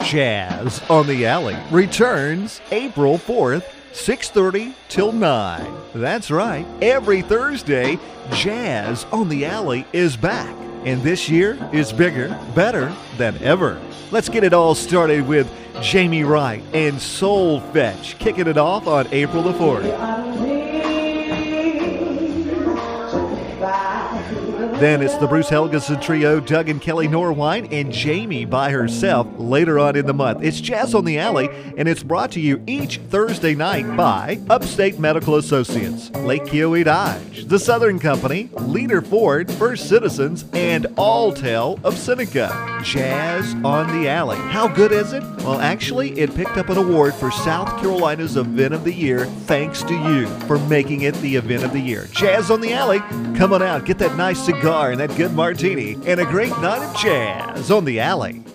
Jazz on the Alley returns April 4th, 6:30 till 9. That's right, every Thursday, Jazz on the Alley is back. And this year is bigger, better than ever. Let's get it all started with Jamie Wright and Soul Fetch, kicking it off on April the 4th. Then it's the Bruce Helgeson Trio, Doug and Kelly Norwine, and Jamie by herself later on in the month. It's Jazz on the Alley, and it's brought to you each Thursday night by Upstate Medical Associates, Lake Keowee Dodge, The Southern Company, Leader Ford, First Citizens, and Alltel of Seneca. Jazz on the Alley. How good is it? Well, actually, it picked up an award for South Carolina's Event of the Year, thanks to you for making it the Event of the Year. Jazz on the Alley. Come on out, get that nice cigar and that good martini, and a great night of jazz on the Alley.